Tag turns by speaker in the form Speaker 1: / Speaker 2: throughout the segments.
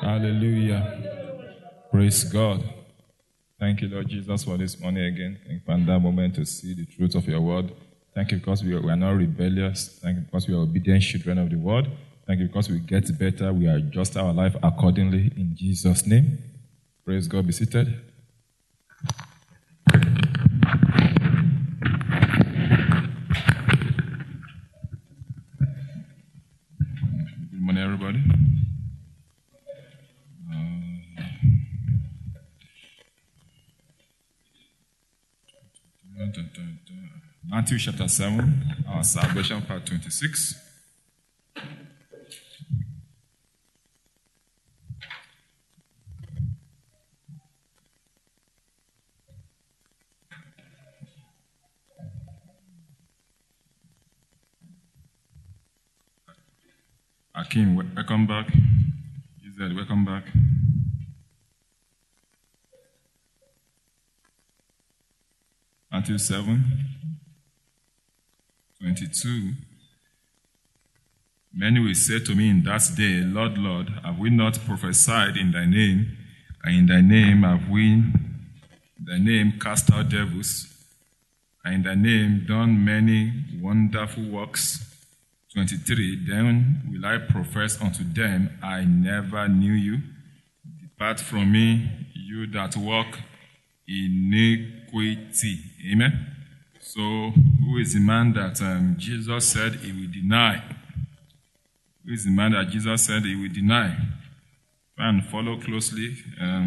Speaker 1: Hallelujah. Praise God. Thank you, Lord Jesus, for this morning again. Thank you for that moment to see the truth of your word. Thank you because we are not rebellious. Thank you because we are obedient children of the word. Thank you because we get better. We adjust our life accordingly in Jesus' name. Praise God. Be seated. Good morning, everybody. Matthew chapter 7, our salvation part 26. Akim, welcome back. Israel, welcome back. Matthew 7, 22. Many will say to me in that day, Lord, Lord, have we not prophesied in thy name, and in thy name have we in thy name cast out devils, and in thy name done many wonderful works? 23. Then will I profess unto them, I never knew you. Depart from me, you that walk iniquity. Amen. So, who is the man that Jesus said he will deny? Who is the man that Jesus said he will deny? Try and follow closely.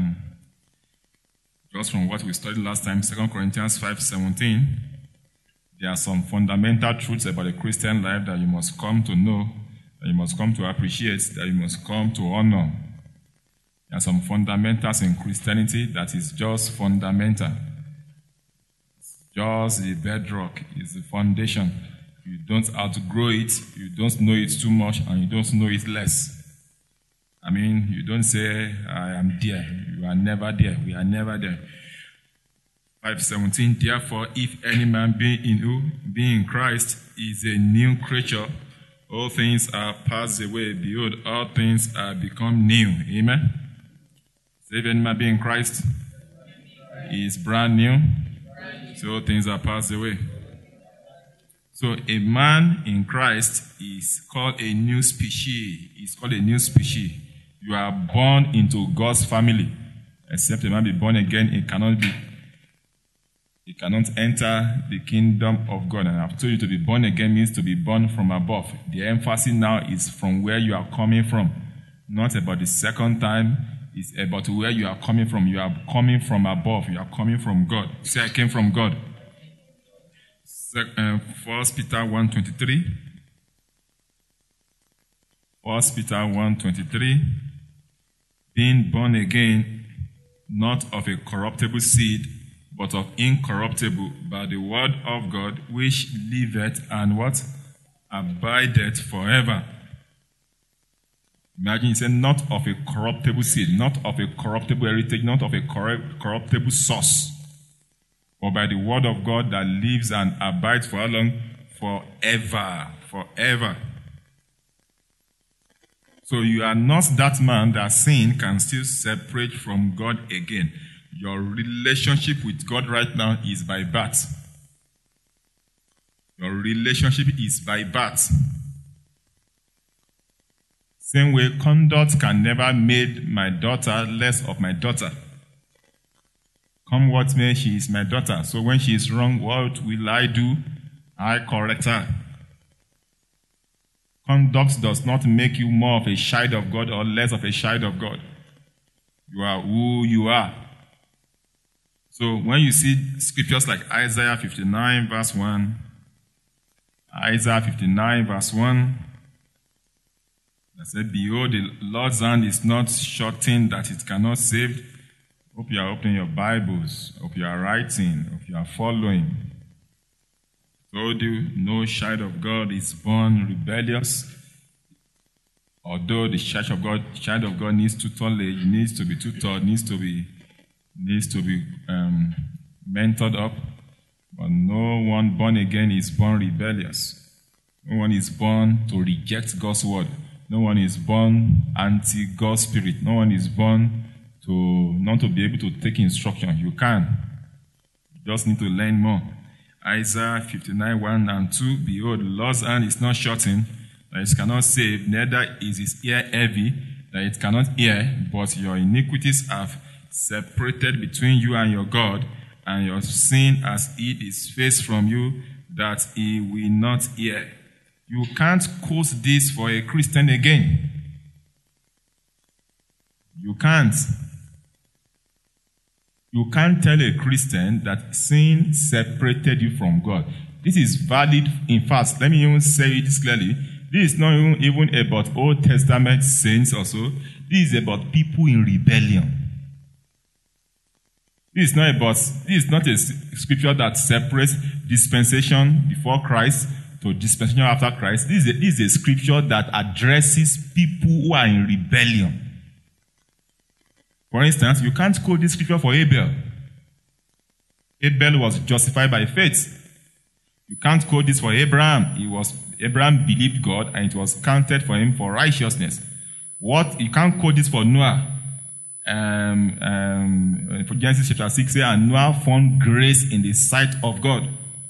Speaker 1: Just from what we studied last time, 2 Corinthians 5:17. There are some fundamental truths about the Christian life that you must come to know, that you must come to appreciate, that you must come to honor. There are some fundamentals in Christianity that is just fundamental. It's just the bedrock, it's the foundation. You don't outgrow it, you don't know it too much, and you don't know it less. I mean, you don't say, I am there. You are never there. We are never there. 5:17, therefore, if any man be in Christ, is a new creature. All things are passed away. Behold, all things are become new. Amen. So if any man be in Christ, he is brand new. So all things are passed away. So a man in Christ is called a new species. He's called a new species. You are born into God's family. Except a man be born again, he cannot enter the kingdom of God. And I've told you to be born again means to be born from above. The emphasis now is from where you are coming from. Not about the second time. It's about where you are coming from. You are coming from above. You are coming from God. Say, I came from God. 1 Peter 1:23. 1 Peter 1:23. Being born again, not of a corruptible seed, but of incorruptible, by the word of God, which liveth and what? Abideth forever. Imagine he said, not of a corruptible seed, not of a corruptible heritage, not of a corruptible source, but by the word of God that lives and abides for how long? Forever. Forever. So you are not that man that sin can still separate from God again. Your relationship with God right now is by birth. Your relationship is by birth. Same way, conduct can never make my daughter less of my daughter. Come what may, she is my daughter. So when she is wrong, what will I do? I correct her. Conduct does not make you more of a child of God or less of a child of God. You are who you are. So when you see scriptures like Isaiah 59 verse 1, Isaiah 59 verse 1, that said, behold, the Lord's hand is not shortened that it cannot save. Hope you are opening your Bibles. Hope you are writing. Hope you are following. Told you, no child of God is born rebellious. Although the child of God needs tutelage, needs to be tutored, needs to be mentored up. But no one born again is born rebellious. No one is born to reject God's word. No one is born anti-God spirit. No one is born to not to be able to take instruction. You can. You just need to learn more. Isaiah 59, 1 and 2. Behold, the Lord's hand is not shortened, that it cannot save, neither is his ear heavy, that it cannot hear, but your iniquities have separated between you and your God, and your sin has hid his face from you, that he will not hear. You can't quote this for a Christian again. You can't. You can't tell a Christian that sin separated you from God. This is valid. In fact, let me even say it clearly. This is not even about Old Testament saints also. This is about people in rebellion. This is not a scripture that separates dispensation before Christ to dispensation after Christ. This is a scripture that addresses people who are in rebellion. For instance, you can't quote this scripture for Abel. Abel was justified by faith. You can't quote this for Abraham. Abraham believed God and it was counted for him for righteousness. You can't quote this for Noah. For Genesis chapter 6, and Noah found grace in the sight of God.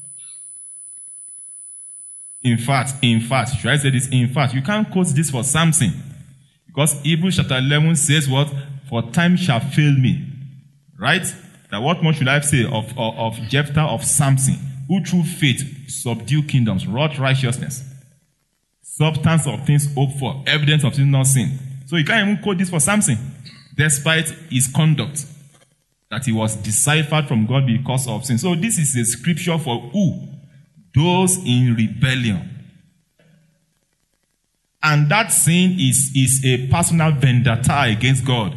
Speaker 1: In fact, should I say this? In fact, you can't quote this for Samson. Because Hebrews chapter 11 says what? For time shall fail me. Right? Now what more should I say of Jephthah, of Samson, who through faith subdued kingdoms, wrought righteousness, substance of things hoped for, evidence of things not seen. So you can't even quote this for Samson, despite his conduct, that he was deciphered from God because of sin. So this is a scripture for who? Those in rebellion. And that sin is a personal vendetta against God.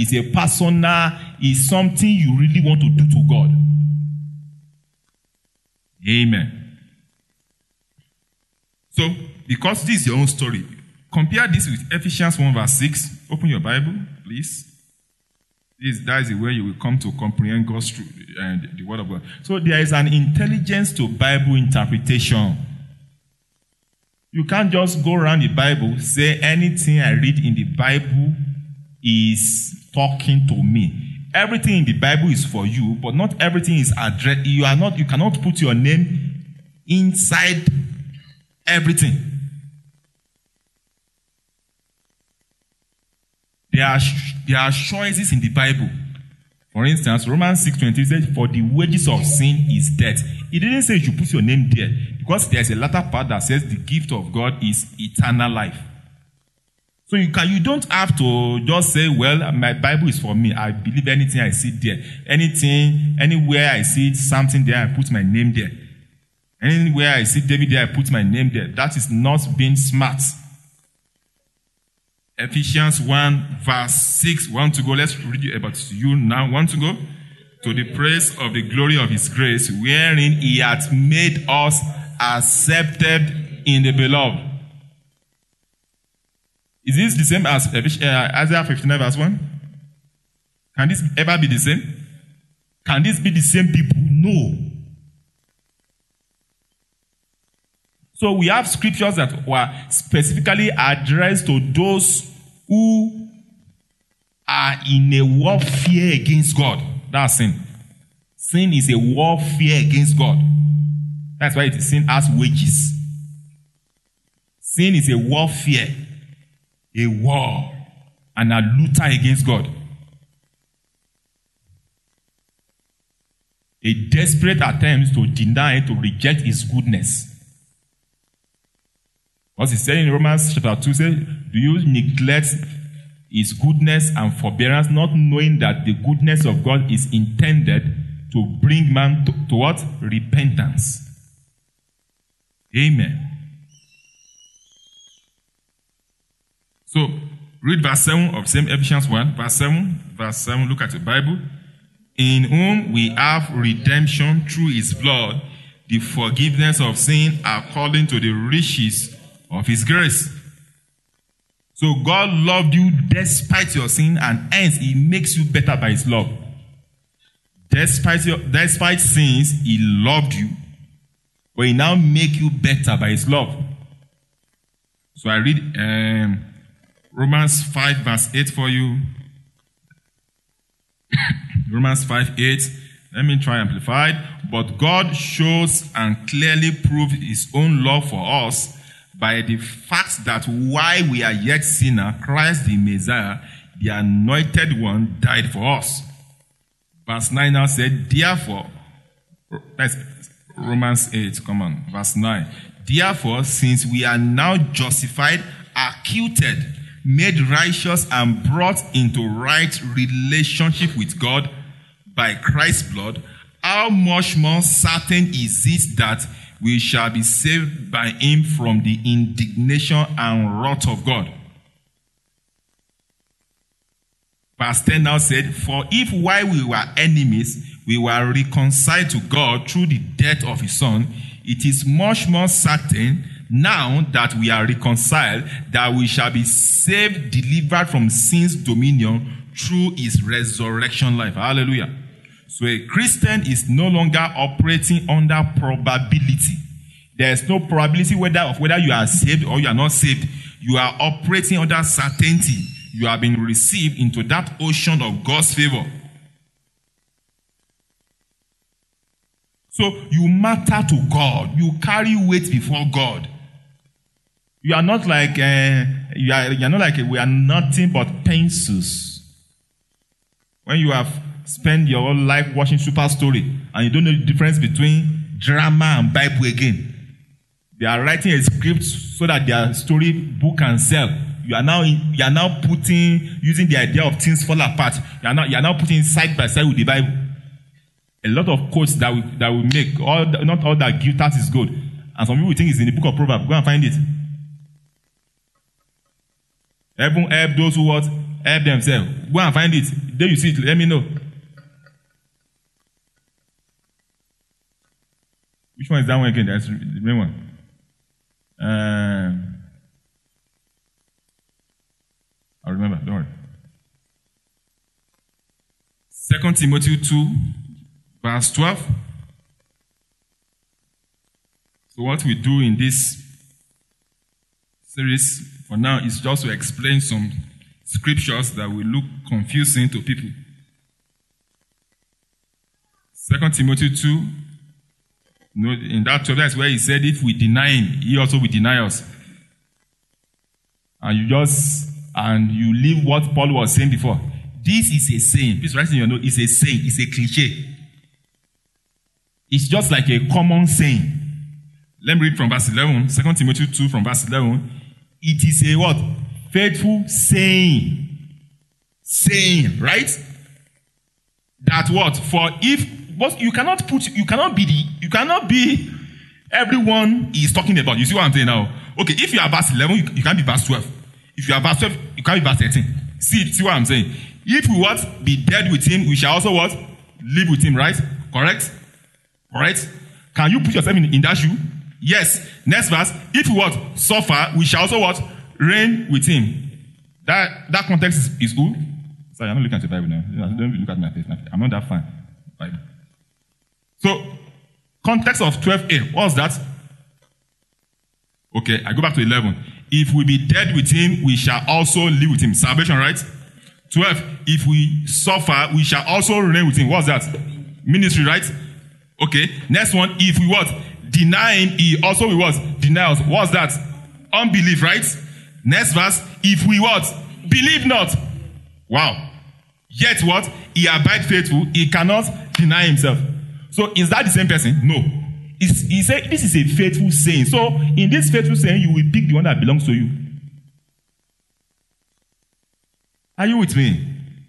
Speaker 1: Is something you really want to do to God. Amen. So, because this is your own story, compare this with Ephesians 1 verse 6. Open your Bible, please. That is the way you will come to comprehend God's truth and the Word of God. So there is an intelligence to Bible interpretation. You can't just go around the Bible, say anything I read in the Bible is talking to me. Everything in the Bible is for you, but not everything is addressed. You cannot put your name inside everything. There are choices in the Bible. For instance, Romans 6:23 says, for the wages of sin is death. It didn't say you should put your name there, because there's a latter part that says the gift of God is eternal life. So you don't have to just say, well, my Bible is for me. I believe anything I see there. Anywhere I see something there, I put my name there. Anywhere I see David there, I put my name there. That is not being smart. Ephesians 1 verse 6. Want to go? Let's read it about you now. Want to go? To the praise of the glory of his grace, wherein he hath made us accepted in the beloved. Is this the same as Isaiah 59 verse 1? Can this ever be the same? Can this be the same people? No. So we have scriptures that were specifically addressed to those who are in a warfare against God. That's sin. Sin is a warfare against God. That's why sin has wages. Sin is a warfare, a war, and a luther against God. A desperate attempt to deny, to reject his goodness. What he said in Romans chapter 2 says, do you neglect his goodness and forbearance, not knowing that the goodness of God is intended to bring man to what? Repentance. Amen. So, read verse 7 of same Ephesians 1. Verse 7, look at the Bible. In whom we have redemption through his blood, the forgiveness of sin according to the riches of his grace. So God loved you despite your sin, and hence he makes you better by his love. Despite sins, he loved you, but he now makes you better by his love. So I read Romans 5 verse 8 for you. Romans 5:8. Let me try amplified. But God shows and clearly proves his own love for us by the fact that while we are yet sinners, Christ the Messiah, the anointed one, died for us. Verse 9 now said, therefore, that's Romans 8, come on, verse 9. Therefore, since we are now justified, acquitted, made righteous, and brought into right relationship with God by Christ's blood, how much more certain is it that we shall be saved by him from the indignation and wrath of God? Verse 10 now said, for if while we were enemies, we were reconciled to God through the death of his Son, it is much more certain now that we are reconciled that we shall be saved, delivered from sin's dominion through his resurrection life. Hallelujah. So a Christian is no longer operating under probability. There is no probability whether you are saved or you are not saved. You are operating under certainty. You have been received into that ocean of God's favor. So you matter to God. You carry weight before God. You are not like you're not like we are nothing but pencils. When you have spent your whole life watching Super Story and you don't know the difference between drama and Bible again. They are writing a script so that their story book can sell. You are now using the idea of things fall apart. You are now putting side by side with the Bible. A lot of quotes that we make, not all that give that is good. And some people think it's in the book of Proverbs. Go and find it. Heaven help those who what? Help themselves. Go and find it. There you see it. Let me know. Which one is that one again? That's the main one. I'll remember. Don't worry. 2 Timothy 2, verse 12. So what we do in this series for now is just to explain some scriptures that will look confusing to people. 2 Timothy 2, in that 12, that's where he said, if we deny him, he also will deny us. And you leave what Paul was saying before. This is a saying. Please write in your note. It's a saying. It's a cliche. It's just like a common saying. Let me read from verse 11. 2 Timothy 2 from verse 11. It is a what? Faithful saying. Saying, right? That what? For if, but you cannot be everyone is talking about. You see what I'm saying now? Okay, if you are verse 11, you can't be verse 12. If you are verse 12, you can't be verse 13. See what I'm saying? If we what? Be dead with him, we shall also what? Live with him, right? Correct? Correct? Can you put yourself in that shoe? Yes. Next verse. If we what? Suffer, we shall also what? Reign with him. That context is who? Sorry, I'm not looking at the Bible now. Don't look at my face. I'm not that fan. Bible. So, context of 12a. What's that? Okay, I go back to 11. If we be dead with him, we shall also live with him. Salvation, right? 12. If we suffer, we shall also reign with him. What's that? Ministry, right? Okay. Next one. If we what? Deny him, he also will what? Deny us. What's that? Unbelief, right? Next verse. If we what? Believe not. Wow. Yet what? He abide faithful. He cannot deny himself. So is that the same person? No. He said this is a faithful saying. So in this faithful saying, you will pick the one that belongs to you. Are you with me?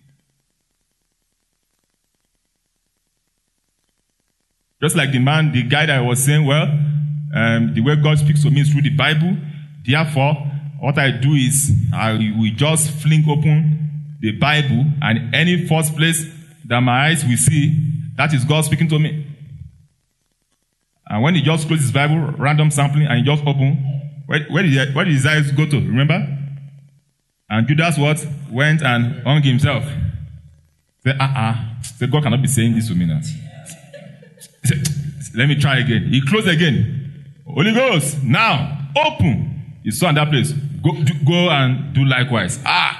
Speaker 1: Just like the guy that was saying, well, the way God speaks to me is through the Bible. Therefore, what I do is I will just fling open the Bible, and any first place that my eyes will see, that is God speaking to me. And when he just closed his Bible, random sampling, and he just opened, where did his eyes go to? Remember? And Judas what? Went and hung himself. Said, Said, God cannot be saying this to me now. Said, let me try again. He closed again. Holy Ghost, now, open. He saw in that place. Go and do likewise.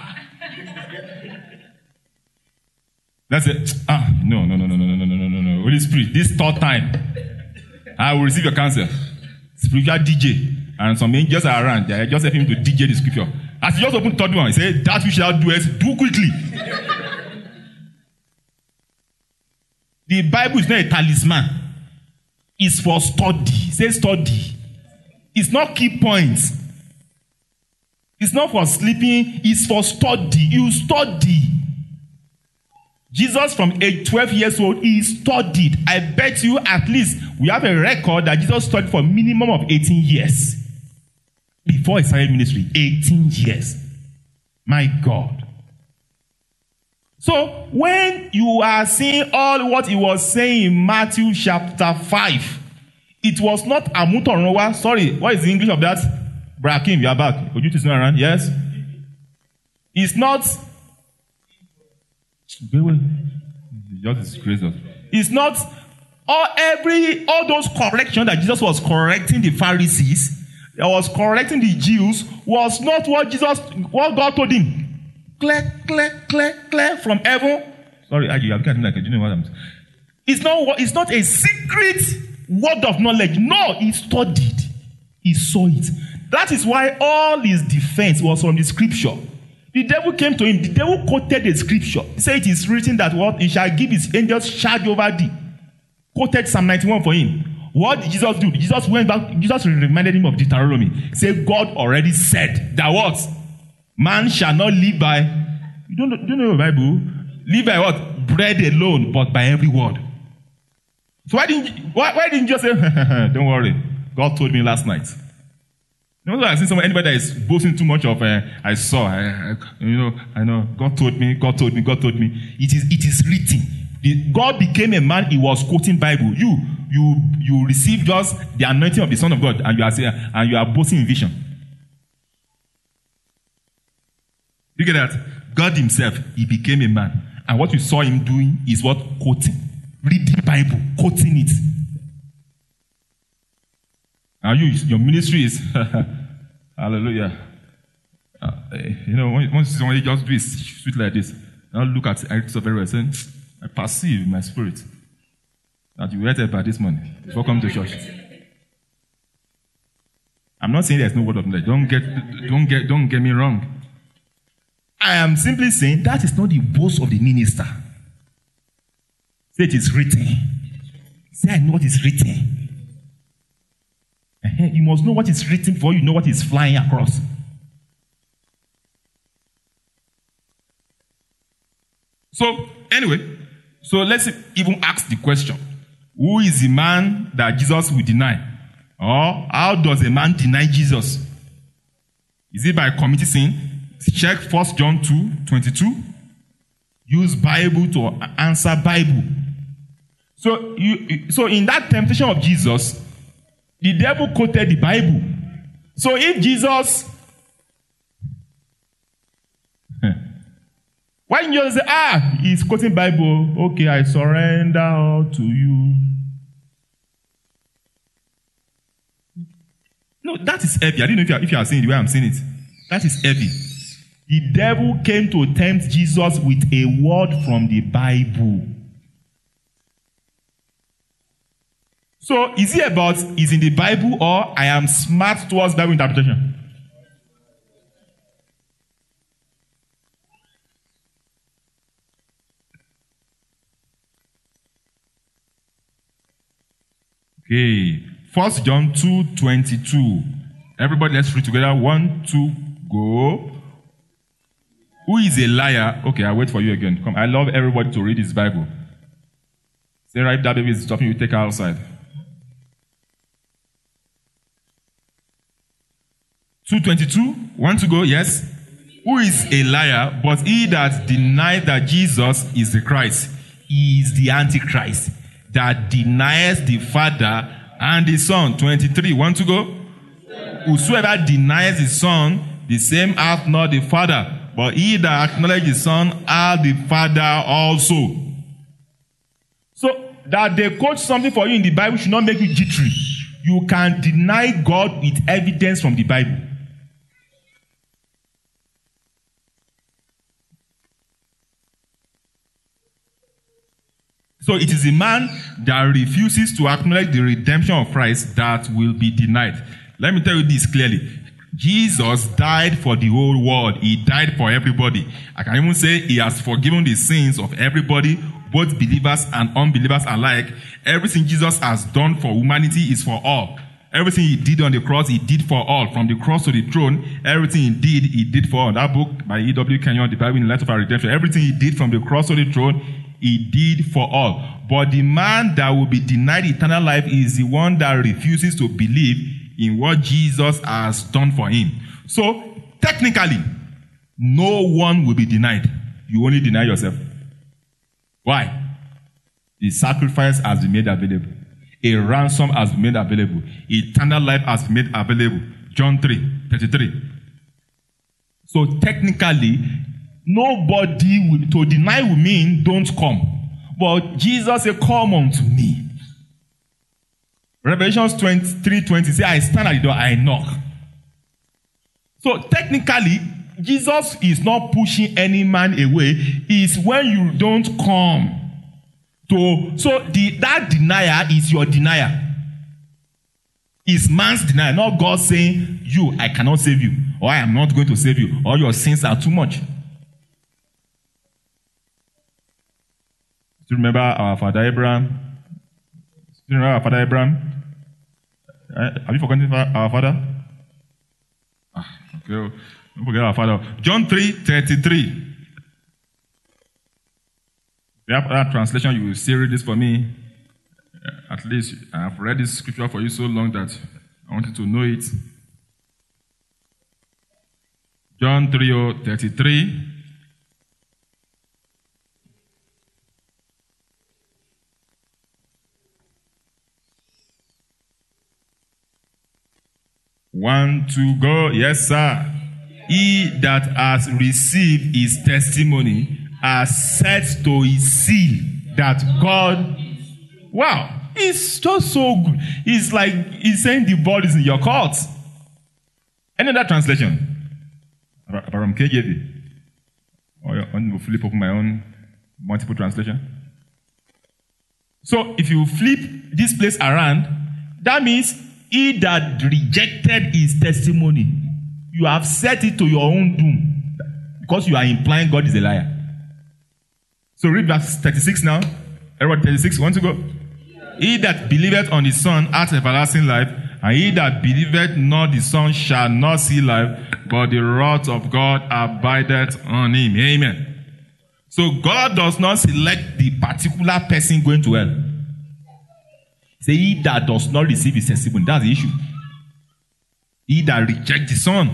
Speaker 1: That's it. No. Holy Spirit, this third time, I will receive your counsel. Spiritual DJ. And some angels are around. They are just helping him to DJ the scripture. As he just opened the third one, he said, that which shall do it, do quickly. The Bible is not a talisman. It's for study. Say study. It's not key points. It's not for sleeping. It's for study. You study. Jesus from age 12 years old, he studied. I bet you at least we have a record that Jesus studied for a minimum of 18 years. Before he started ministry. 18 years. My God. So, when you are seeing all what he was saying in Matthew chapter 5, it was not Amutoronwa. Sorry, what is the English of that? Brakim, you are back. Would you just not around? Yes? It's not. Just crazy. It's not all those corrections that Jesus was correcting the Pharisees, that was correcting the Jews, was not what God told him. Clear from heaven. Sorry, you are looking at me like you know what I'm saying. It's not a secret word of knowledge. No, he studied. He saw it. That is why all his defense was from the scripture. The devil came to him. The devil quoted the scripture. He said it is written that what he shall give his angels charge over thee. Quoted Psalm 91 for him. What did Jesus do? Jesus went back. Jesus reminded him of Deuteronomy. He said God already said that what? Man shall not live by, you don't know the Bible? Live by what? Bread alone, but by every word. So why didn't you just say, don't worry, God told me last night. You know, I've seen anybody that is boasting too much of, I saw, I know, God told me. It is written. God became a man, he was quoting Bible. You receive just the anointing of the Son of God, and you are boasting in vision. Look at that. God himself, he became a man. And what you saw him doing is what? Quoting. Read the Bible, quoting it. And your ministry is, hallelujah. Once somebody just do it sweet like this, now look at it so very well, saying, I perceive in my spirit that you waited by this morning before coming to church. I'm not saying there's no word of knowledge. Don't get me wrong. I am simply saying that is not the boast of the minister. Say it is written. Say I know what is written. You must know what is written before you know what is flying across. So, anyway, let's even ask the question. Who is the man that Jesus will deny? Or how does a man deny Jesus? Is it by committing sin? Check 1 John 2:22. Use Bible to answer Bible. So in that temptation of Jesus, the devil quoted the Bible. So if Jesus, why didn't you say, he's quoting Bible. Okay, I surrender all to you. No, that is heavy. I don't know if you are saying it the way I'm saying it. That is heavy. The devil came to tempt Jesus with a word from the Bible. So, is it about is in the Bible or I am smart towards Bible interpretation? Okay. 1 John 2:22. Everybody, let's read together. 1, 2, go. Who is a liar? Okay, I'll wait for you again. Come, I love everybody to read his Bible. Sarah, if that baby is stopping, you take her outside. 2:22. 1 to go, yes. Who is a liar, but he that denies that Jesus is the Christ, he is the Antichrist, that denies the Father and the Son. 23. 1 to go. Whosoever denies the Son, the same hath not the Father. But he that acknowledges the Son hath the Father also. So, that they quote something for you in the Bible should not make you jittery. You can deny God with evidence from the Bible. So it is a man that refuses to acknowledge the redemption of Christ that will be denied. Let me tell you this clearly. Jesus died for the whole world. He died for everybody. I can even say he has forgiven the sins of everybody, both believers and unbelievers alike. Everything Jesus has done for humanity is for all. Everything he did on the cross, he did for all. From the cross to the throne, everything he did for all. That book by E.W. Kenyon, The Bible in Light of Our Redemption, everything he did from the cross to the throne, he did for all. But the man that will be denied eternal life is the one that refuses to believe in what Jesus has done for him. So, technically, no one will be denied. You only deny yourself. Why? The sacrifice has been made available. A ransom has been made available. Eternal life has been made available. John 3:33. So technically, nobody will, to deny will mean don't come. But Jesus said, come unto me. Revelation 23:20 says, I stand at the door, I knock. So technically, Jesus is not pushing any man away. It's when you don't come. That denier is your denier. It's man's denial, not God saying, I cannot save you, or I am not going to save you, or your sins are too much. Do you remember our father Abraham? Have you forgotten our father? Okay, don't forget our father. John 3:33. If you have that translation, you will still read this for me. At least I have read this scripture for you so long that I want you to know it. John 3:33. One, two, go. Yes, sir. He that has received his testimony has set to his seal that God. Wow. It's just so good. It's like he's saying the ball is in your court. Any other translation? From KJV? Or you flip open my own multiple translation? So if you flip this place around, that means he that rejected his testimony, you have set it to your own doom because you are implying God is a liar. So read verse 36 now. Everybody 36, want to go? He that believeth on the Son hath everlasting life, and he that believeth not the Son shall not see life, but the wrath of God abideth on him. Amen. So God does not select the particular person going to hell. Say he that does not receive his testimony. That's the issue. He that rejects the Son.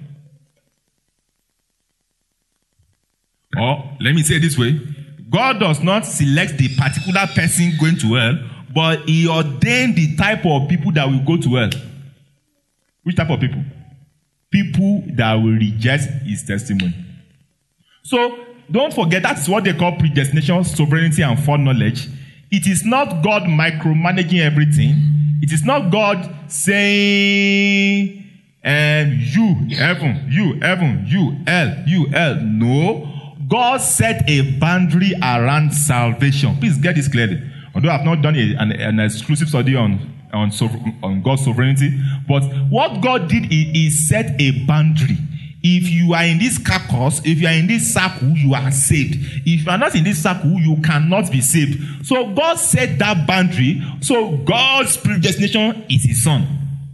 Speaker 1: Or let me say it this way. God does not select the particular person going to hell, but he ordained the type of people that will go to hell. Which type of people? People that will reject his testimony. So, don't forget, that's what they call predestination, sovereignty, and foreknowledge. It is not God micromanaging everything. It is not God saying, you, heaven, you, heaven, you, hell. No. God set a boundary around salvation. Please get this clearly. Although I have not done an exclusive study on God's sovereignty, but what God did is set a boundary. If you are in this carcass, if you are in this circle, you are saved. If you are not in this circle, you cannot be saved. So God set that boundary. So God's predestination is his Son.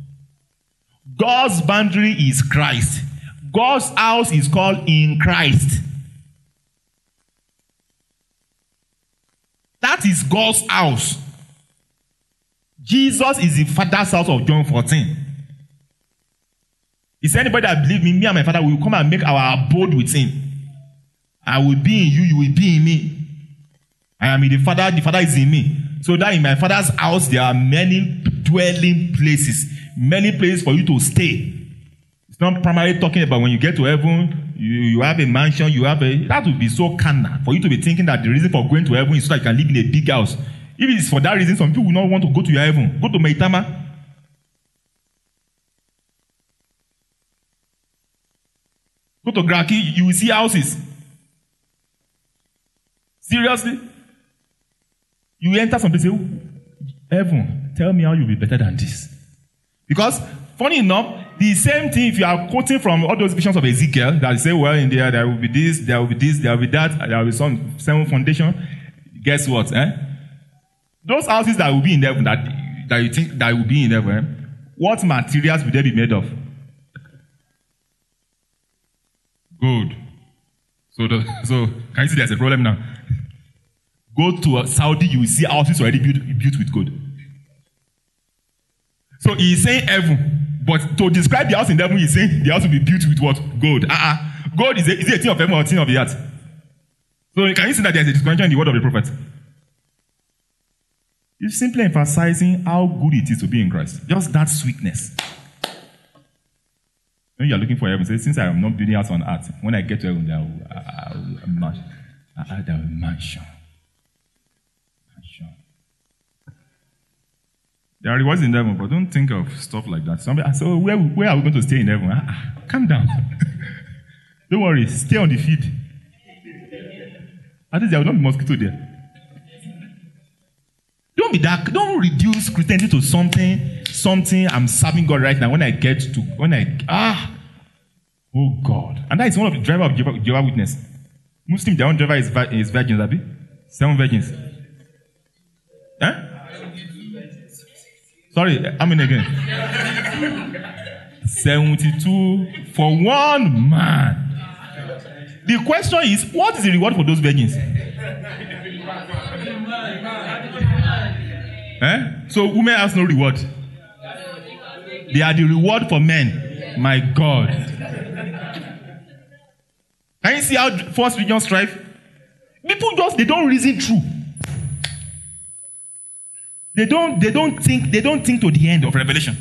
Speaker 1: God's boundary is Christ. God's house is called in Christ. That is God's house. Jesus is the Father's house of John 14. Is anybody that believes me and my Father will come and make our abode with him? I will be in you, you will be in me. I am in the Father is in me. So that in my Father's house there are many dwelling places, many places for you to stay. It's not primarily talking about when you get to heaven, you have a mansion, that would be so carnal for you to be thinking that the reason for going to heaven is so that you can live in a big house. If it is for that reason, some people will not want to go to your heaven. Go to Maitama. Go to Graki, you will see houses. Seriously?
Speaker 2: You enter some place, say, heaven, tell me how you'll be better than this. Because, funny enough, the same thing, if you are quoting from all those visions of Ezekiel, that say, well, in there will be this, there will be this, there will be that, there will be some seven foundation. Guess what? Those houses that will be in heaven, that you think that will be in heaven, what materials will they be made of? Gold. So can you see there's a problem now? Go to Saudi, you will see houses already built with gold. So he is saying heaven, but to describe the house in heaven, he's saying the house will be built with what? Gold. Gold is it a thing of heaven or a thing of the earth? So can you see that there's a disconnection in the word of the prophet? He's simply emphasizing how good it is to be in Christ. Just that sweetness. When you are looking for heaven, say, since I am not building house on earth, when I get to heaven, there will be a mansion. There are rewards in heaven, but don't think of stuff like that. Somebody, so where are we going to stay in heaven? Calm down. Don't worry, stay on the field. At least there will not be mosquito there. Don't be dark. Don't reduce Christianity to something I'm serving God right now. Oh God. And that is one of the driver of Jehovah's Witness. Muslim, their own driver is virgins, Abi? 7 virgins. Sorry, how many again? 72 for one man. The question is, what is the reward for those virgins? So women have no reward. They are the reward for men. My God. Can you see how false religion strive? People they don't reason through. They don't think to the end of Revelation.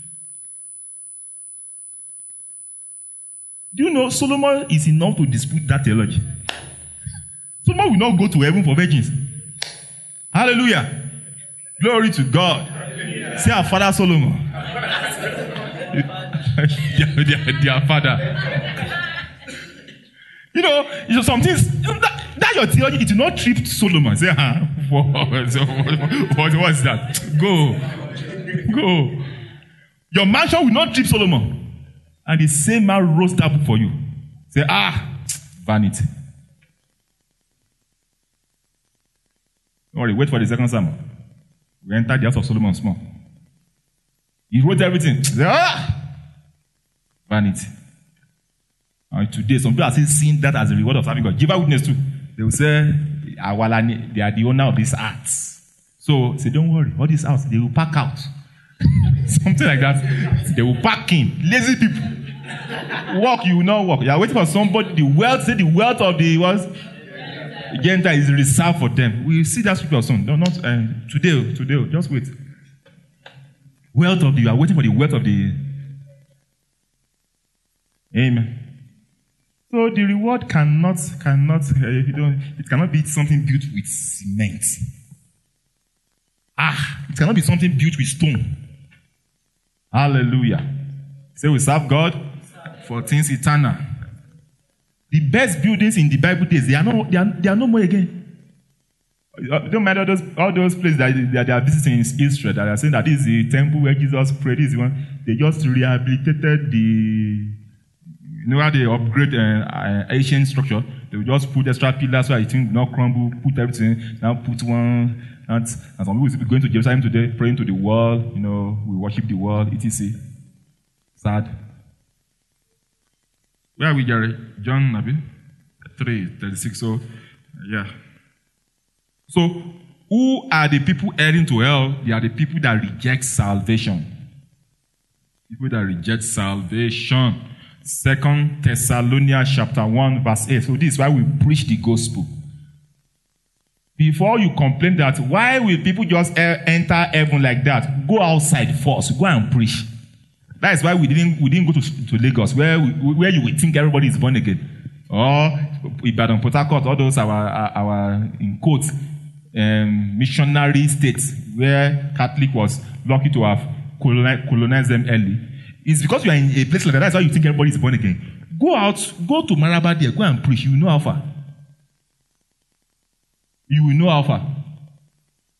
Speaker 2: Do you know Solomon is enough to dispute that theology? Solomon will not go to heaven for virgins. Hallelujah. Glory to God. Hallelujah. Say our father Solomon. their father. You know, some things that your theology, it will not trip Solomon. Say, what's that? Go. Your mansion will not trip Solomon. And the same man wrote that book for you. Say, vanity. Don't worry, wait for the second sermon. We entered the house of Solomon small. He wrote everything. Say, vanity. And today, some people are still seeing that as a reward of serving God. Jehovah's Witness too. They will say, they are the owner of this art. So, say, don't worry, all this house, they will pack out. Something like that. They will pack in. Lazy people. Walk, you will not walk. You are waiting for somebody. The wealth of the Gentile is reserved for them. We will see that scripture soon. No, not today. Just wait. You are waiting for the wealth of the. Amen. So the reward cannot be something built with cement. It cannot be something built with stone. Hallelujah. Say we serve God for things eternal. The best buildings in the Bible days, they are no more again. It don't matter all those places that they are visiting in Israel that are saying that this is the temple where Jesus prayed. This is one. They just rehabilitated how they upgrade ancient structure. They will just put extra pillars so it will not crumble, put everything, now put one. And some people will be going to Jerusalem today, praying to the wall. We worship the wall, etc. Sad. Where are we, Jerry? John 3:36. So, yeah. So, who are the people heading to hell? They are the people that reject salvation. People that reject salvation. 2 Thessalonians chapter 1, verse 8. So this is why we preach the gospel. Before you complain that, why will people just enter heaven like that? Go outside first. Go and preach. That is why we didn't go to Lagos, where you would think everybody is born again. Or Ibadan, Port Harcourt, all those our in quotes, missionary states where Catholic was lucky to have colonized them early. It's because you are in a place like that. That's why you think everybody is born again. Go out, go to Maraba there, go and preach. You will know how far.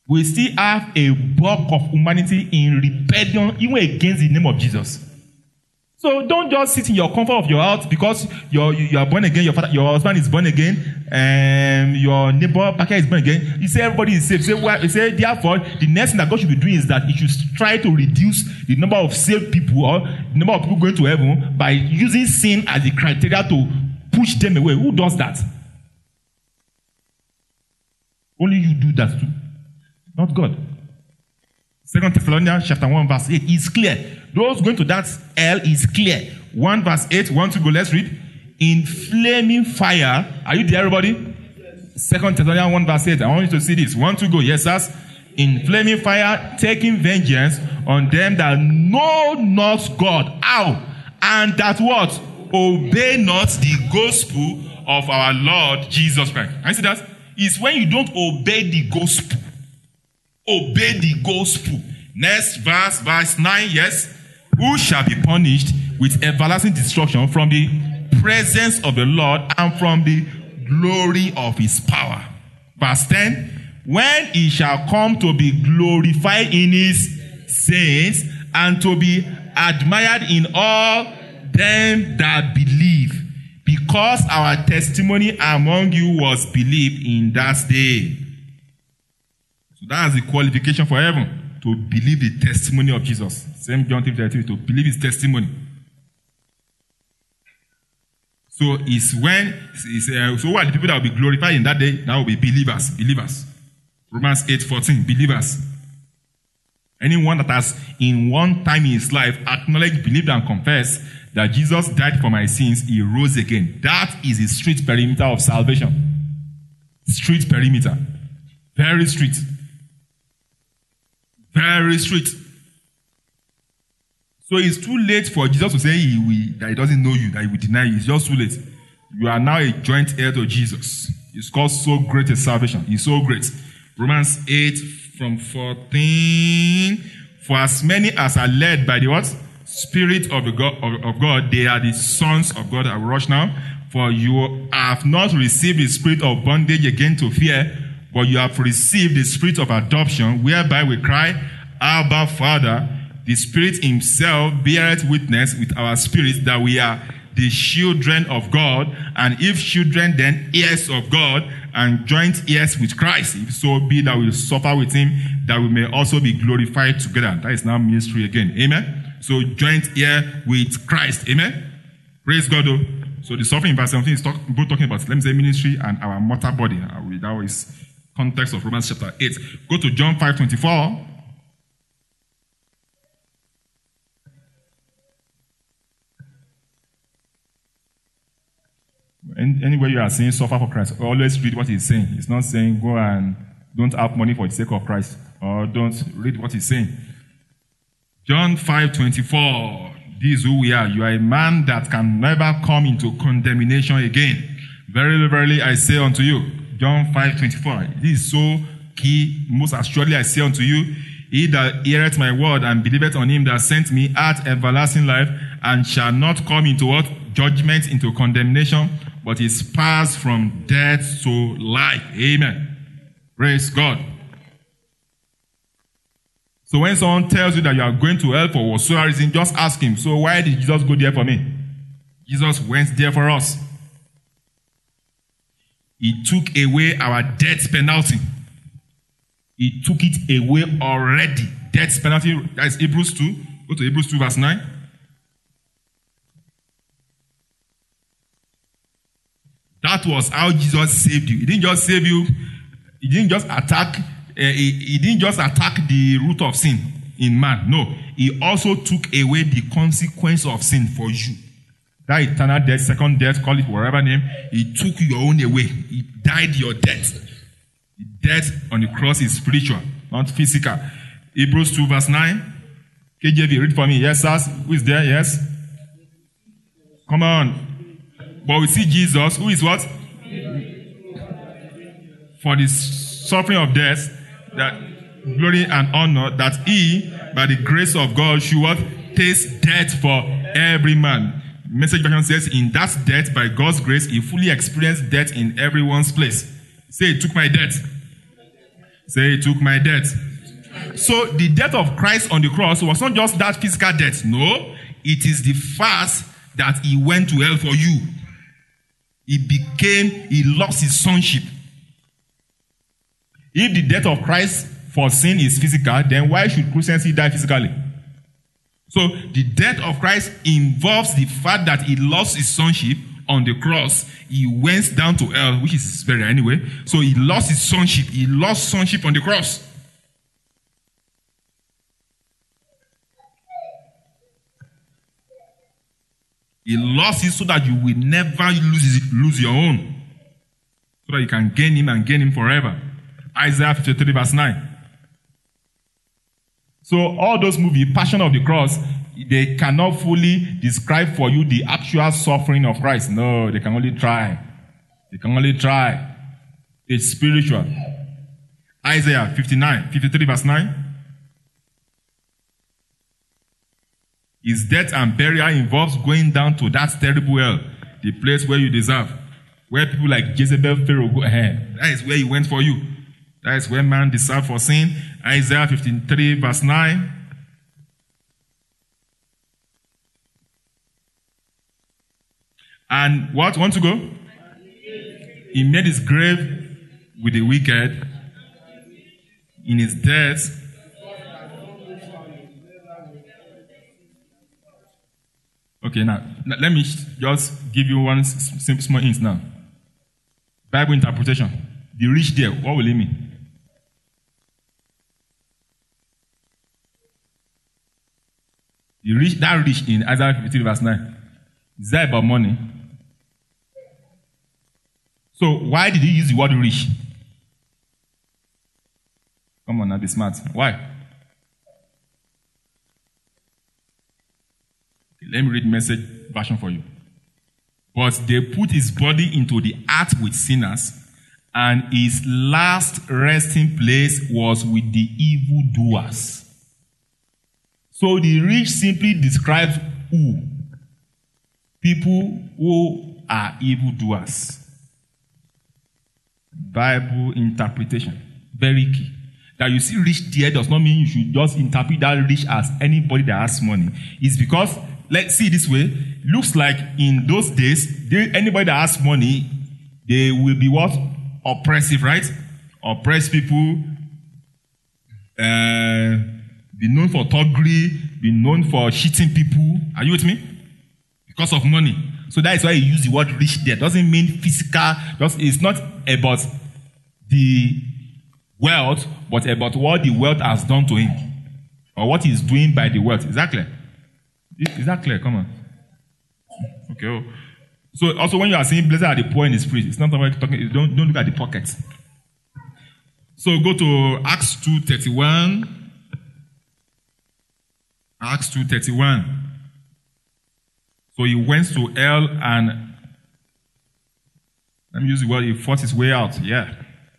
Speaker 2: we still have a bulk of humanity in rebellion even against the name of Jesus. So don't just sit in your comfort of your house because you are born again, your husband is born again, your neighbor back here is born again. You say everybody is saved. You say therefore the next thing that God should be doing is that He should try to reduce the number of saved people or the number of people going to heaven by using sin as the criteria to push them away. Who does that? Only you do that too, not God. 2 Thessalonians chapter 1 verse 8 is clear. Those going to that hell is clear. 1 verse 8, 1 to go, let's read. In flaming fire, are you there everybody? Yes. 2 Thessalonians 1 verse 8, I want you to see this. 1 to go, yes sir. In flaming fire, taking vengeance on them that know not God. How? And that what? Obey not the gospel of our Lord Jesus Christ. Can you see that? It's when you don't obey the gospel. Obey the gospel. Next verse, verse 9, yes. Who shall be punished with everlasting destruction from the presence of the Lord and from the glory of his power. Verse 10. When he shall come to be glorified in his saints and to be admired in all them that believe, because our testimony among you was believed in that day. So that's the qualification for heaven, to believe the testimony of Jesus. Same John 3:33, to believe his testimony. So it's when so what are the people that will be glorified in that day? That will be believers. Believers. Romans 8:14, believers. Anyone that has in one time in his life acknowledged, believed, and confessed that Jesus died for my sins, he rose again. That is the street perimeter of salvation. Street perimeter. Very street. Very street. So it's too late for Jesus to say that he doesn't know you, that he will deny you. It's just too late. You are now a joint heir to Jesus. It's called so great a salvation. It's so great. Romans 8 from 14. For as many as are led by the what? Spirit of God, they are the sons of God. I will rush now. For you have not received the spirit of bondage again to fear, but you have received the spirit of adoption, whereby we cry, Abba, Father. The Spirit himself beareth witness with our spirit that we are the children of God, and if children, then heirs of God, and joint heirs with Christ. If so be that we suffer with him, that we may also be glorified together. That is now ministry again. Amen. So joint heir with Christ. Amen. Praise God. Though. So the suffering in verse 17 is both talking about, let me say, ministry and our mortal body. That is context of Romans chapter 8. Go to John 5:24. Anywhere you are saying suffer for Christ, always read what he's saying. He's not saying go and don't have money for the sake of Christ, or don't read what he's saying. John 5:24. This is who we are. You are a man that can never come into condemnation again. Verily, verily, I say unto you. John 5:24. This is so key. Most assuredly I say unto you, he that heareth my word and believeth on him that sent me hath everlasting life, and shall not come into what? Judgment, into condemnation, but is passed from death to life. Amen. Praise God. So when someone tells you that you are going to hell for whatsoever reason, just ask him, so why did Jesus go there for me? Jesus went there for us. He took away our death penalty. He took it away already. Death penalty, that is Hebrews 2. Go to Hebrews 2 verse 9. That was how Jesus saved you. He didn't just save you. He didn't just attack. He didn't just attack the root of sin in man. No, he also took away the consequence of sin for you. That eternal death, second death, call it whatever name. He took your own away. He died your death. Death on the cross is spiritual, not physical. Hebrews 2 verse 9. KJV, read for me. Yes, sir. Who is there? Yes. Come on. But we see Jesus, who is what? For the suffering of death, that glory and honor, that he, by the grace of God, should what? Taste death for every man. Message version says, in that death, by God's grace, he fully experienced death in everyone's place. Say, he took my death.
Speaker 1: Say, he took my death. So the death of Christ on the cross was not just that physical death. No, it is the fact that he went to hell for you. He lost his sonship. If the death of Christ for sin is physical, then why should Christians die physically? So the death of Christ involves the fact that he lost his sonship on the cross. He went down to hell, which is his burial anyway. So he lost his sonship. He lost sonship on the cross. He lost it so that you will never lose your own. So that you can gain him and gain him forever. Isaiah 53 verse 9. So all those movies, Passion of the Cross, they cannot fully describe for you the actual suffering of Christ. No, they can only try. They can only try. It's spiritual. Isaiah 53 verse 9. His death and burial involves going down to that terrible hell, the place where you deserve, where people like Jezebel, Pharaoh go ahead. That is where he went for you. That is where man deserved for sin. Isaiah 53 verse 9. And what? Want to go? He made his grave with the wicked. In his death, okay, now let me just give you one small hint now. Bible interpretation. The rich there, what will it mean? That rich in Isaiah 53 verse 9. Is that about money? So why did he use the word rich? Come on, now be smart. Why? Okay, let me read message version for you. But they put his body into the earth with sinners, and his last resting place was with the evildoers. So the rich simply describes who? People who are evildoers. Bible interpretation. Very key. That you see rich there does not mean you should just interpret that rich as anybody that has money. It's because, let's see it this way, looks like in those days, anybody that has money, they will be what? Oppressive, right? Oppress people, be known for thuggery, be known for cheating people. Are you with me? Because of money. So that is why you use the word rich there. It doesn't mean physical. It's not about the wealth, but about what the wealth has done to him. Or what he's doing by the wealth. Is that clear? Is that clear? Come on. Okay. Oh. So also when you are saying blessed are the poor in the spirit, it's not about talking, don't look at the pockets. So go to Acts 2:31. Acts 2:31. So he went to hell and, let me use the word, he fought his way out. Yeah.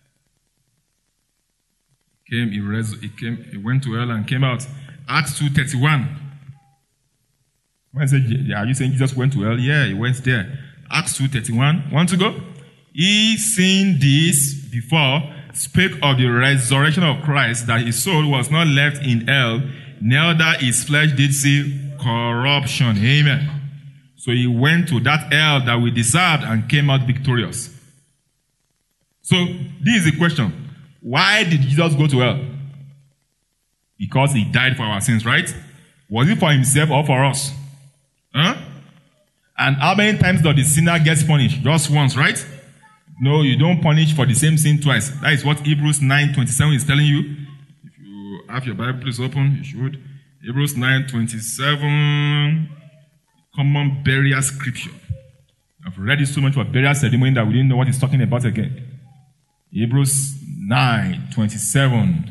Speaker 1: He went to hell and came out. Acts 2:31. When I said, are you saying Jesus went to hell? Yeah, he went there. Acts 2:31. Want to go? He, seeing this before, spake of the resurrection of Christ, that his soul was not left in hell, neither his flesh did see corruption. Amen. So he went to that hell that we deserved and came out victorious. So this is the question. Why did Jesus go to hell? Because he died for our sins, right? Was it for himself or for us? Huh? And how many times does the sinner get punished? Just once, right? No, you don't punish for the same sin twice. That is what Hebrews 9:27 is telling you. If you have your Bible, please open. You should. Hebrews 9:27. Common burial scripture. I've read it so much for burial ceremony that we didn't know what it's talking about again. Hebrews 9:27.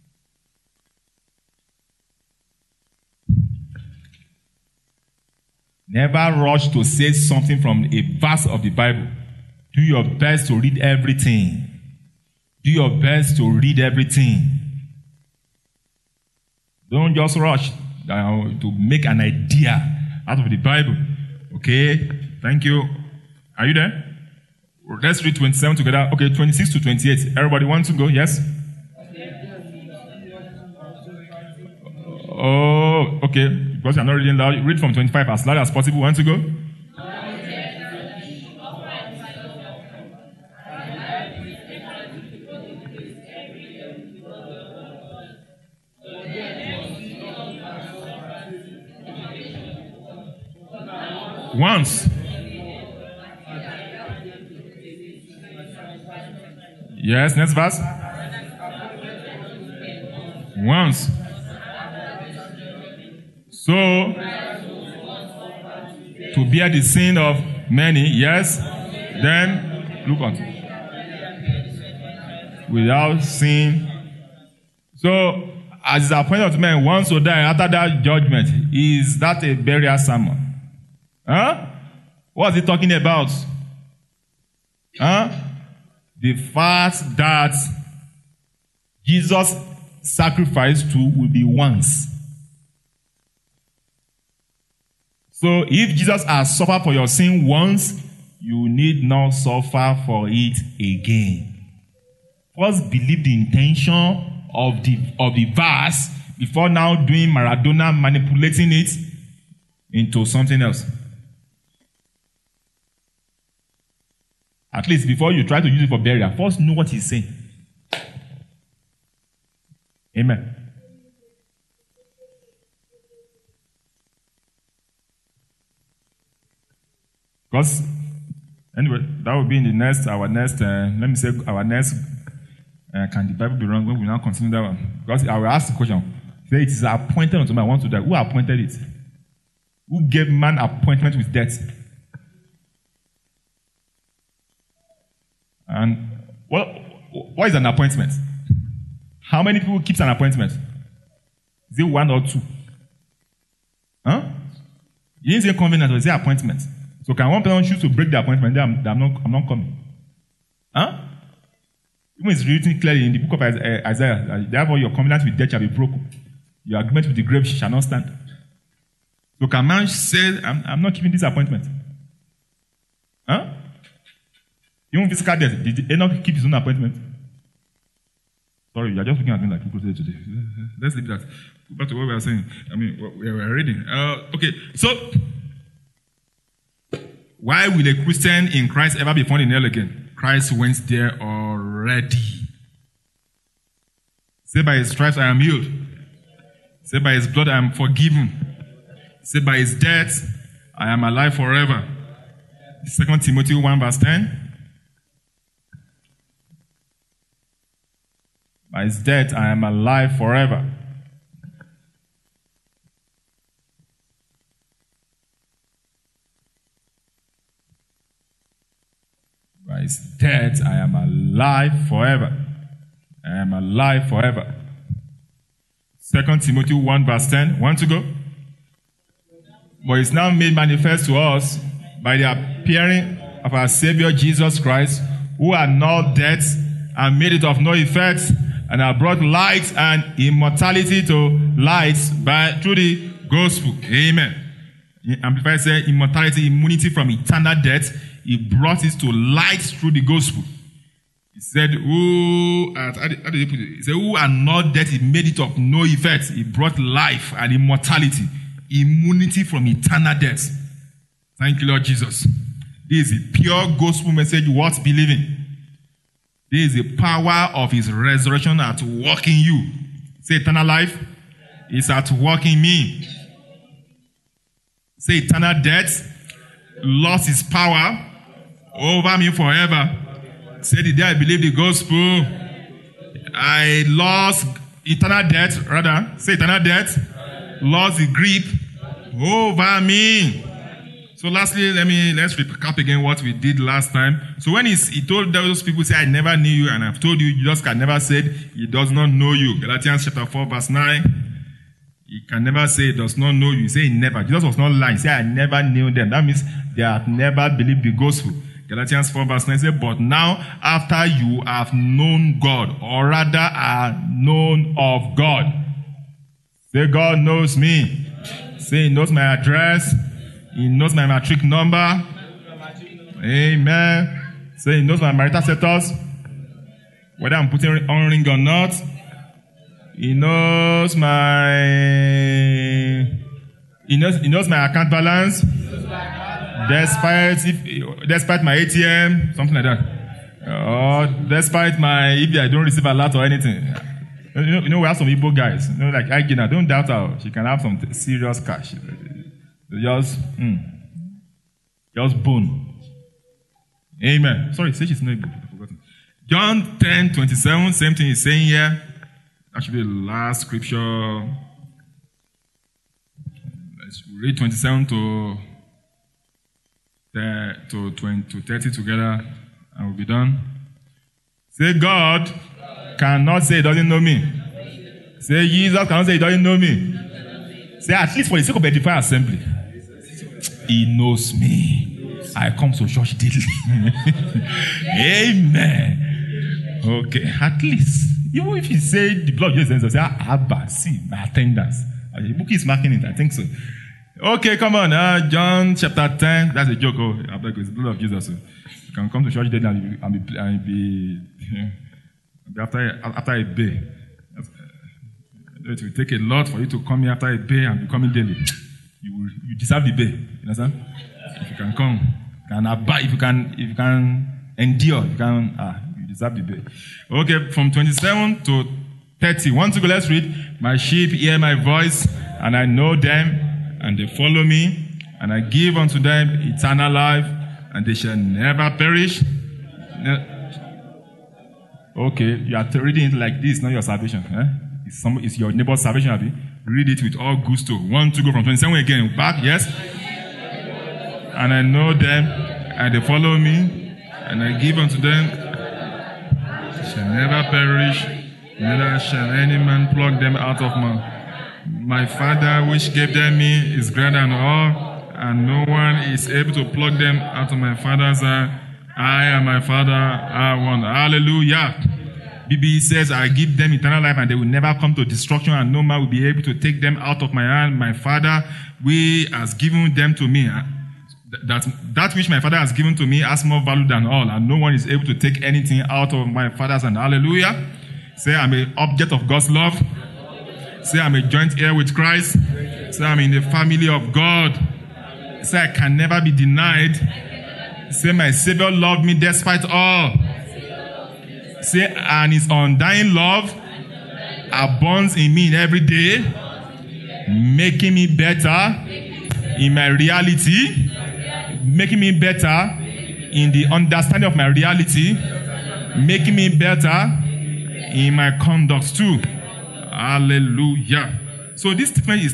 Speaker 1: Never rush to say something from a verse of the Bible. Do your best to read everything. Do your best to read everything. Don't just rush to make an idea out of the Bible. Okay? Thank you. Are you there? Let's read 27 together. Okay, 26 to 28. Everybody wants to go? Yes?
Speaker 2: Oh, okay. Because you're not reading loud, read from 25 as loud as possible. Want to go? Once. Yes, next verse. Once. So, to bear the sin of many, yes. Then, look on. Without sin. So, as the appointed of men once to die after that judgment, is that a burial sermon? Huh? What's he talking about? Huh? The fact that Jesus' sacrifice too will be once. So if Jesus has suffered for your sin once, you need not suffer for it again. First believe the intention of the verse before now doing Maradona manipulating it into something else. At least before you try to use it for burial, first know what he's saying. Amen. Because, anyway, that will be in our next, can the Bible be wrong when we now continue that one? Because I will ask the question, say it is appointed unto man, I want to die. Who appointed it? Who gave man appointment with death? And what is an appointment? How many people keeps an appointment? Is it one or two? Huh? You didn't say covenant, or is it appointment? So can one person choose to break the appointment? I'm not coming. Huh? Even it's written clearly in the book of Isaiah, therefore your covenant with death shall be broken. Your agreement with the grave shall not stand. So can man say, I'm not keeping this appointment? Huh? Even physical death, did Enoch keep his own appointment? Sorry, you're just looking at me like people say today. Let's leave that. Go back to what we were saying. What we were reading. Okay, so why will a Christian in Christ ever be found in hell again? Christ went there already. Say by his stripes I am healed. Say by his blood I am forgiven. Say by his death I am alive forever. 2 Timothy 1 verse 10. By his death, I am alive forever. By his death, I am alive forever. I am alive forever. 2 Timothy 1 verse 10. Want to go? But it's now made manifest to us by the appearing of our Savior Jesus Christ, who annulled death and made it of no effect, and have brought light and immortality to light through the gospel. Amen. Amplified said immortality, immunity from eternal death. He brought it to light through the gospel. He said, how did he put it? He said, who annulled death, he made it of no effect. He brought life and immortality, immunity from eternal death. Thank you, Lord Jesus. This is a pure gospel message worth believing. This is the power of his resurrection at work in you. Say eternal life is at work in me. Say eternal death lost its power over me forever. Say the day I believe the gospel, I lost eternal death, rather. Say eternal death lost the grip over me. So lastly, let's recap again what we did last time. So when he told those people, say, I never knew you, and I've told you, Jesus can never say he does not know you. Galatians chapter 4 verse 9. He can never say he does not know you. He said he never. Jesus was not lying. He said, I never knew them. That means they have never believed the gospel. Galatians 4 verse 9 says, but now after you have known God, or rather are known of God. Say, God knows me. Say, he knows my address. He knows my matric number. Amen. Say, he knows my marital status. Whether I'm putting on ring or not. He knows my account balance. Despite my ATM, something like that. Or despite if I don't receive a lot or anything. You know, we have some Igbo guys. You know, like Agina, don't doubt her. She can have some serious cash. Just bone. Amen. Sorry, say she's not Igbo. I've forgotten. John 10:27, same thing he's saying here. That should be the last scripture. Let's read 27 to 30 together, and we'll be done. Say, God cannot say he doesn't know me. Say, Jesus cannot say he doesn't know me. Say, at least for the sake of Edify Assembly, he knows me. I come to church daily. Amen. Okay, at least. Even if you say the blood of Jesus, say, Abba, see, my attendance. The book is marking it, I think so. Okay, come on. John chapter 10. That's a joke. Oh, it's the blood of Jesus. So you can come to church daily and be after a day. It will take a lot for you to come here after a day and be coming daily. You deserve the day. You understand? If you can come, if you can endure, you deserve the day. Okay, from 27 to 30. 1 to go, let's read. My sheep hear my voice, and I know them, and they follow me, and I give unto them eternal life, and they shall never perish. Okay, you are reading it like this, not your salvation. It's your neighbor's salvation, Abby. Read it with all gusto. 1 to go from 27 again. Back, yes? And I know them, and they follow me, and I give unto them, they shall never perish, neither shall any man pluck them out of my Father which gave them me is greater than all, and no one is able to pluck them out of my Father's hand. I and my Father are one. Hallelujah. BB says, I give them eternal life, and they will never come to destruction, and no man will be able to take them out of my hand. My Father, has given them to me. That which my Father has given to me has more value than all, and no one is able to take anything out of my Father's hand. Hallelujah. Say, I'm an object of God's love. Say, I'm a joint heir with Christ. Say, I'm in the family of God. Say, I can never be denied. Say, my Savior loved me despite all. Say, and his undying love abounds in me every day, making me better in my reality, making me better in the understanding of my reality, making me better in my conduct too. Hallelujah. So this statement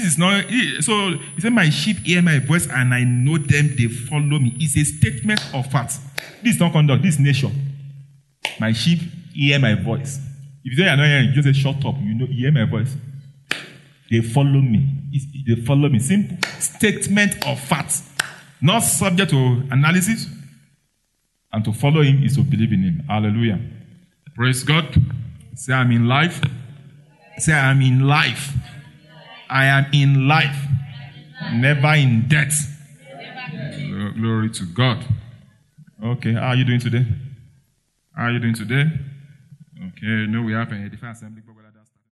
Speaker 2: so he said, my sheep hear my voice and I know them, they follow me. It's a statement of fact. This is not conduct, this is nature. My sheep hear my voice. If you say you're not hearing, you just say, shut up. You hear my voice. They follow me. They follow me. Simple. Statement of fact. Not subject to analysis. And to follow him is to believe in him. Hallelujah. Praise God. Say, I'm in life. Say, I'm in life. I am in life. Never in death. Glory to God. Okay, how are you doing today? How are you doing today? Okay, no, we have an Edify Assembly.